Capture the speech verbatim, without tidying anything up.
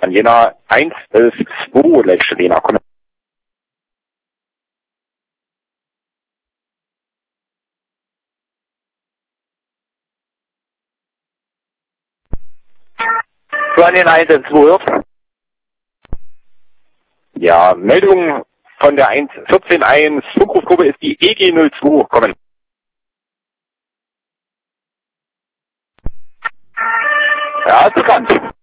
An jener eins elf zwei letzte Lena, komm. Du an den eins elf zwei hörst? Ja, Meldung von der eins vierzehn eins, Funkrufgruppe ist die E G null zwei, kommen. Ja, ist bekannt.